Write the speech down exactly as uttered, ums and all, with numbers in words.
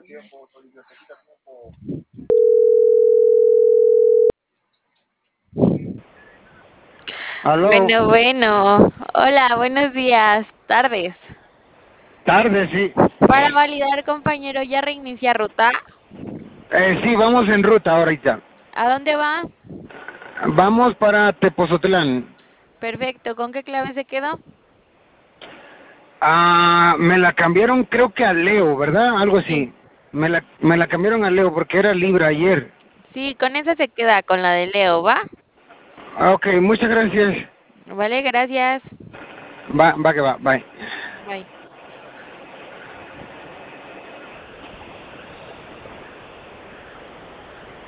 Aló, Bueno, bueno. Hola, buenos días, tardes. tarde, sí. Para validar, compañero, ya reinicia ruta. Eh, sí, vamos en ruta ahorita. ¿A dónde va? Vamos para Tepozotlán. Perfecto. ¿Con qué clave se quedó? Ah, me la cambiaron creo que a Leo, ¿verdad? Algo Sí. así. Me la, me la cambiaron a Leo porque era Libra ayer. Sí, con esa se queda, con la de Leo, ¿va? Ah, ok, muchas gracias. Vale, gracias. Va, va que va, bye. Bye.